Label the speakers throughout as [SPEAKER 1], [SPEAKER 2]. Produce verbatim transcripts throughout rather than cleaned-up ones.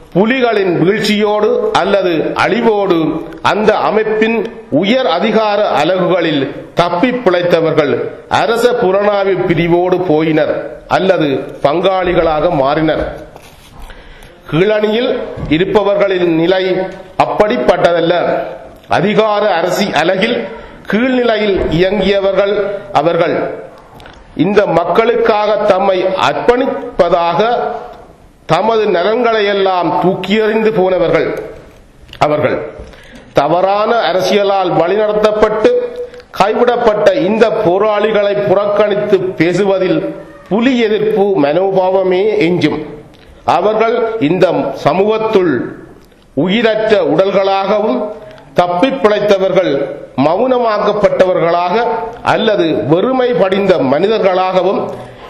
[SPEAKER 1] புலிகளின் வீழ்ச்சியோடு அல்லது அழிவோடு அந்த அமைப்பின் உயர் அதிகார அலகுகளில் தப்பி பிழைத்தவர்கள் அரச புலனாய்வு பிரிவோடு போயினர் அல்லது பங்காளிகளாக மாறினர். கீழணியில் இருப்பவர்களின் நிலை அப்படிப்பட்டதல்ல. அதிகார அரசி அலகில் கீழ்நிலையில் இயங்கியவர்கள் அவர்கள். இந்த மக்களுக்காக தம்மை அர்ப்பணிப்பதாக தமது நலன்களை எல்லாம் தூக்கியறிந்து போனவர்கள் அவர்கள். தவறான அரசியலால் வழிநடத்தப்பட்டு கைவிடப்பட்ட இந்த போராளிகளை புறக்கணித்து பேசுவதில் புலி எதிர்ப்பு மனோபாவமே எஞ்சும். அவர்கள் இந்த சமூகத்துள் உயிரற்ற உடல்களாகவும் தப்பி பிழைத்தவர்கள் மௌனமாக்கப்பட்டவர்களாக அல்லது வெறுமை படிந்த மனிதர்களாகவும்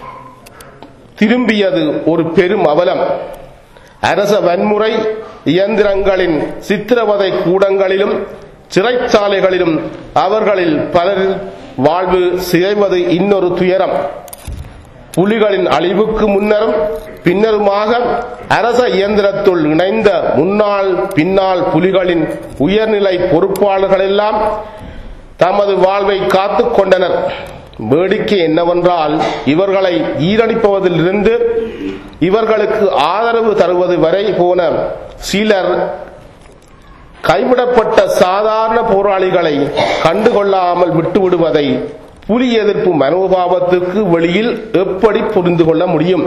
[SPEAKER 1] திரும்பியது ஒரு பெரும் அவலம். அரச வன்முறை இயந்திரங்களின் சித்திரவதை கூடங்களிலும் சிறைச்சாலைகளிலும் அவர்களில் பலரின் வாழ்வு சிதைவது இன்னொரு துயரம். புலிகளின் அழிவுக்கு முன்னரும் பின்னருமாக அரச இயந்திரத்துள் இணைந்த முன்னாள் பின்னால் புலிகளின் உயர்நிலை பொறுப்பாளர்கள் எல்லாம் தமது வாழ்வை காத்துக் கொண்டனர். வேடிக்கை என்னவென்றால், இவர்களை ஈரடிப்பதிலிருந்து இவர்களுக்கு ஆதரவு தருவது வரை போன சிலர் கைவிடப்பட்ட சாதாரண போராளிகளை கண்டுகொள்ளாமல் விட்டுவிடுவதை புலி எதிர்ப்பு மனோபாவத்துக்கு வெளியில் எப்படி புரிந்து கொள்ள முடியும்?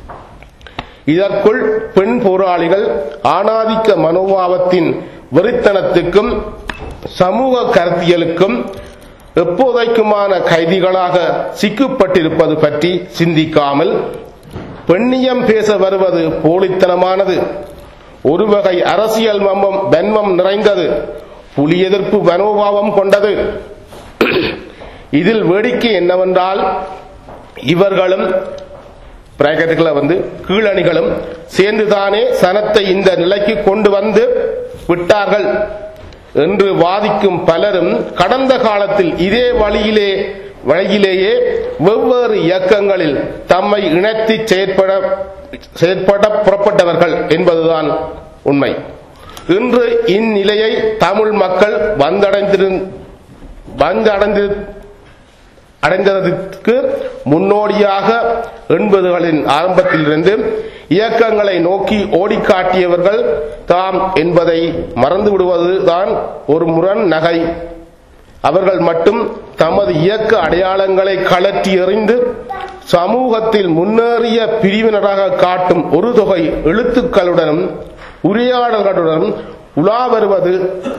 [SPEAKER 1] இதற்குள் பெண் போராளிகள் ஆணாதிக்க மனோபாவத்தின் வெறித்தனத்துக்கும் சமூக கருத்தியலுக்கும் எப்போதைக்குமான கைதிகளாக சிக்கப்பட்டிருப்பது பற்றி சிந்திக்காமல் பெண்ணியம் பேச வருவது போலித்தனமானது. ஒரு வகை அரசியல் மம்பம் வன்மம் நிறைந்தது, புலி எதிர்ப்பு மனோபாவம் கொண்டது. இதில் வேடிக்கை என்னவென்றால், இவர்களும் பிராக்கெட்டுகளை வந்து கீழணிகளும் சேர்ந்துதானே சனத்தை இந்த நிலைக்கு கொண்டு வந்து விட்டார்கள் என்று வாதிக்கும் பலரும் கடந்த காலத்தில் இதே வழியிலே வழியிலேயே வெவ்வேறு இயக்கங்களில் தம்மை இணைத்து செயற்பட செயற்பட புறப்பட்டவர்கள் என்பதுதான் உண்மை. இன்று இந்நிலையை தமிழ் மக்கள் வந்தடைந்திரு வந்தடைந்து அடைந்ததற்கு முன்னோடியாக எண்பதுகளின் ஆரம்பத்திலிருந்து இயக்கங்களை நோக்கி ஓடிக்காட்டியவர்கள் தாம் என்பதை மறந்து விடுவதுதான் ஒரு முரண் நகை. அவர்கள் மட்டும் தமது இயக்க அடையாளங்களை கழற்றி எறிந்து சமூகத்தில் முன்னேறிய பிரிவினராக காட்டும் ஒரு தொகை எழுத்துக்களுடனும் உரையாடல்களுடனும் உலா வருவது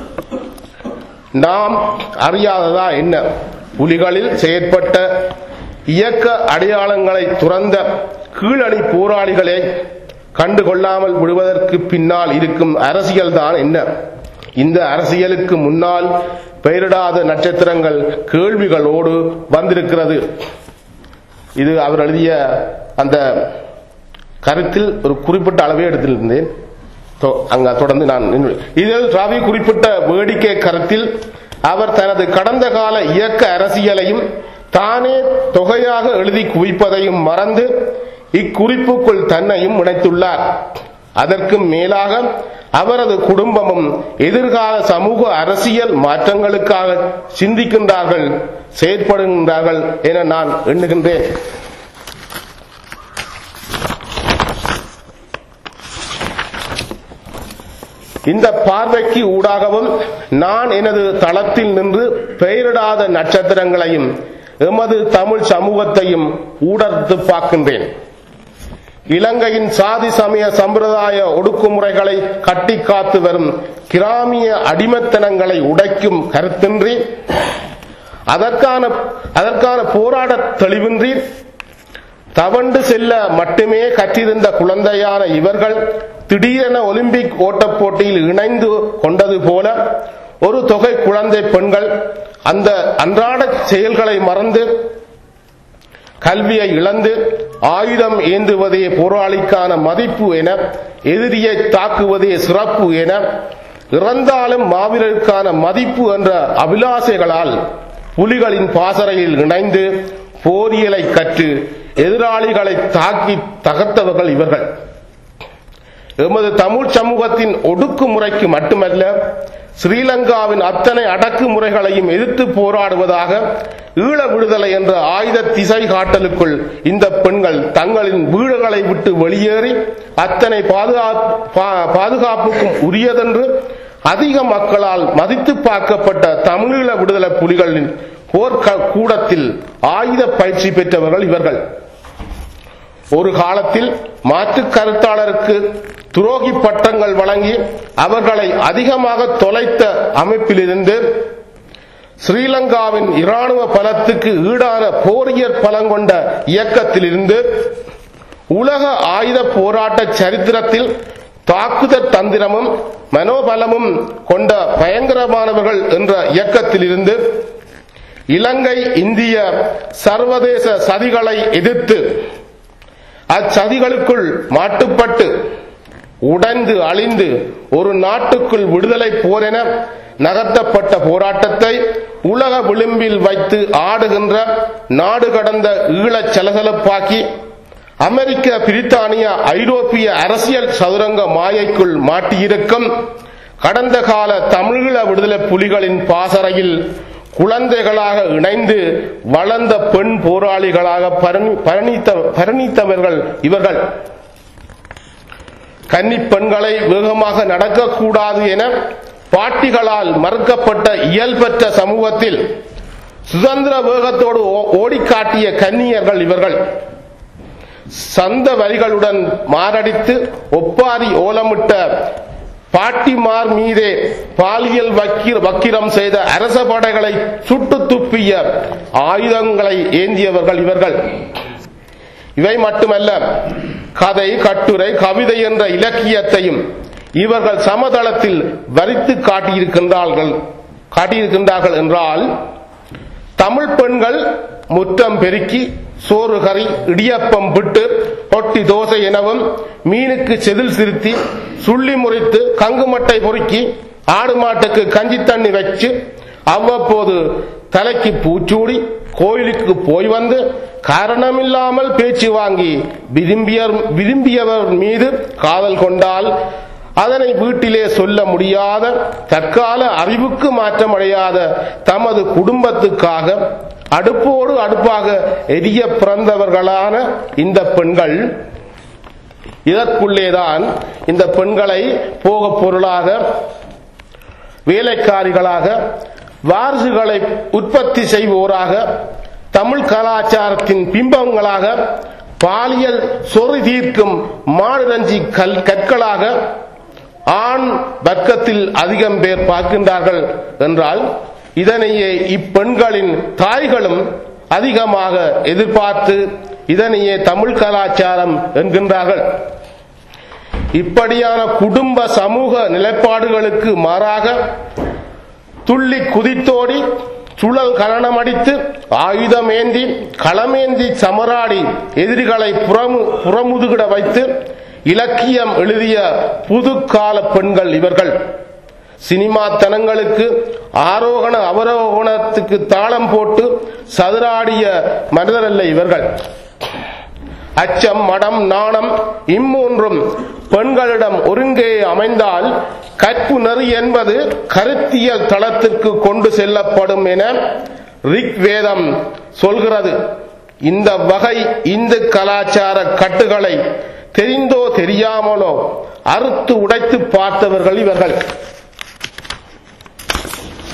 [SPEAKER 1] நாம் அறியாததா என்ன? புலிகளில் செயற்பட்ட இயக்க அடையாளங்களை துறந்த கீழணி போராளிகளை கண்டுகொள்ளாமல் விடுவதற்கு பின்னால் இருக்கும் அரசியல் தான் என்ன? இந்த அரசியலுக்கு முன்னால் பெயரிடாத நட்சத்திரங்கள் கேள்விகளோடு வந்திருக்கிறது. இது அவர் எழுதிய அந்த கருத்தில் ஒரு குறிப்பிட்ட அளவே எடுத்திருந்தேன். அங்க தொடர்ந்து நான் இதில் ராவி குறிப்பிட்ட வேடிக்கை கருத்தில் அவர் தனது கடந்த கால இயக்க அரசியலையும் தானே தொகையாக எழுதி குவிப்பதையும் மறந்து இக்குறிப்புக்குள் தன்னையும் இணைத்துள்ளார். அதற்கு மேலாக அவரது குடும்பமும் எதிர்கால சமூக அரசியல் மாற்றங்களுக்காக சிந்திக்கின்றார்கள், செயற்படுகின்றார்கள் என நான் எண்ணுகின்றேன். இந்த பார்வைக்கு ஊடாகவும் நான் எனது தளத்தில் நின்று பெயரிடாத நட்சத்திரங்களையும் எமது தமிழ் சமூகத்தையும் ஊடர்த்து பார்க்கின்றேன். இலங்கையின் சாதி சமய சம்பிரதாய ஒடுக்குமுறைகளை கட்டி காத்து வரும் கிராமிய அடிமத்தனங்களை உடைக்கும் கருத்தின்றி, அதற்கான அதற்கான போராட தெளிவின்றி தவண்டு செல்ல மட்டுமே கற்றிருந்த குழந்தையான இவர்கள் திடீரென ஒலிம்பிக் ஓட்டப் போட்டியில் இணைந்து கொண்டது போல ஒரு தொகை குழந்தை பெண்கள் அந்த அன்றாட செயல்களை மறந்து கல்வியை இழந்து ஆயுதம் ஏந்துவதே போராளிக்கான மதிப்பு என, எதிரியை தாக்குவதே சிறப்பு என, இறந்தாலும் மாவீரருக்கான மதிப்பு என்ற அபிலாசைகளால் புலிகளின் பாசறையில் இணைந்து போரியலை கற்று எதிராளிகளை தாக்கி தகர்த்தவர்கள் இவர்கள். எமது தமிழ் சமூகத்தின் ஒடுக்குமுறைக்கு மட்டுமல்ல, ஸ்ரீலங்காவின் அத்தனை அடக்குமுறைகளையும் எதிர்த்து போராடுவதாக ஈழ விடுதலை என்ற ஆயுத திசை காட்டலுக்குள் இந்த பெண்கள் தங்களின் வீடுகளை விட்டு வெளியேறி அத்தனை பாதுகாப்புக்கும் உரியதென்று அதிக மக்களால் மதித்து பார்க்கப்பட்ட தமிழீழ விடுதலை புலிகளின் போர்க்கூடத்தில் ஆயுத பயிற்சி பெற்றவர்கள் இவர்கள். ஒரு காலத்தில் மாற்று கருத்தாளருக்கு துரோகி பட்டங்கள் வழங்கி அவர்களை அதிகமாக தொலைத்த அமைப்பிலிருந்து ஸ்ரீலங்காவின் இராணுவ பலத்துக்கு ஈடான போரியற் பலம் கொண்ட இயக்கத்திலிருந்து உலக ஆயுத போராட்ட சரித்திரத்தில் தாக்குதல் தந்திரமும் மனோபலமும் கொண்ட பயங்கரமானவர்கள் என்ற இயக்கத்திலிருந்து இலங்கை இந்திய சர்வதேச சதிகளை எதிர்த்து அச்சதிகளுக்குள் மாட்டுப்பட்டு உடைந்து அழிந்து ஒரு நாட்டுக்குள் விடுதலை போர் என நகர்த்தப்பட்ட போராட்டத்தை உலக விளிம்பில் வைத்து ஆடுகின்ற நாடு கடந்த ஈழச் சலசலப்பாக்கி அமெரிக்க, பிரித்தானிய, ஐரோப்பிய அரசியல் சதுரங்க மாயைக்குள் மாட்டியிருக்கும் கடந்த கால தமிழீழ விடுதலை புலிகளின் பாசறையில் குழந்தைகளாக இணைந்து வளர்ந்த பெண் போராளிகளாக பரிணித்தவர்கள் இவர்கள். கன்னி பெண்களை வேகமாக நடக்கக்கூடாது என பாட்டிகளால் மறுக்கப்பட்ட இயல்பற்ற சமூகத்தில் சுதந்திர வேகத்தோடு ஓடிக்காட்டிய கன்னியர்கள் இவர்கள். சந்த வரிகளுடன் மாரடித்து ஒப்பாரி ஓலமிட்ட பாட்டிமார் மீதே பாலியல் வக்கிரம் செய்த அரச படைகளை சுட்டு துப்பிய ஆயுதங்களை ஏந்தியவர்கள் இவர்கள். இவை மட்டுமல்ல, கதை, கட்டுரை, கவிதை என்ற இலக்கியத்தையும் இவர்கள் சமதளத்தில் வரித்து காட்டியிருக்கின்றார்கள் காட்டியிருக்கின்றார்கள் என்றால், தமிழ் பெண்கள் முற்றம் பெருக்கி சோறு கறி இடியப்பம் விட்டு பொட்டி தோசை எனவும் மீனுக்கு செதில் சிரித்தி சுள்ளி முறித்து கங்குமட்டை பொறுக்கி ஆடு மாட்டுக்கு கஞ்சி தண்ணி வச்சு அவ்வப்போது தலைக்கு பூச்சூடி கோயிலுக்கு போய் வந்து காரணமில்லாமல் பேச்சு வாங்கி விரும்பியவர் மீது காதல் கொண்டால் அதனை வீட்டிலே சொல்ல முடியாத தற்கால அறிவுக்கு மாற்றமடையாத தமது குடும்பத்துக்காக அடுப்போடு அடுப்பாக எரிய பிறந்தவர்களான இந்த பெண்கள், இதற்குள்ளேதான் இந்த பெண்களை போக பொருளாக, வேலைக்காரிகளாக, வாரிசுகளை உற்பத்தி செய்வோராக, தமிழ் கலாச்சாரத்தின் பிம்பங்களாக, பாலியல் சொறி தீர்க்கும் மாடுரஞ்சி கல் கற்களாக ஆண் வர்க்கத்தில் அதிகம் பேர் பார்க்கின்றார்கள் என்றால், இதனையே இப்பெண்களின் தாய்களும் அதிகமாக எதிர்பார்த்து இதனையே தமிழ் கலாச்சாரம் என்கின்றார்கள். இப்படியான குடும்ப சமூக நிலைப்பாடுகளுக்கு மாறாக துள்ளி குதித்தோடி சுழல் கரணமடித்து ஆயுதமேந்தி களமேந்தி சமராடி எதிரிகளை புறமு புறமுதுகிட வைத்து இலக்கியம் எழுதிய புதுக்கால பெண்கள் இவர்கள். சினிமா தனங்களுக்கு ஆரோகண அவரோகணத்துக்கு தாளம் போட்டு சதுராடிய மனிதரல்ல இவர்கள். அச்சம், மடம், நாணம் இம்மூன்றும் பெண்களிடம் ஒருங்கே அமைந்தால் கற்பு நெறி என்பது கருத்தியல் தளத்திற்கு கொண்டு செல்லப்படும் என ரிக் வேதம் சொல்கிறது. இந்த வகை இந்து கலாச்சார கட்டுகளை தெரிந்தோ தெரியாமலோ அறுத்து உடைத்து பார்த்தவர்கள் இவர்கள்.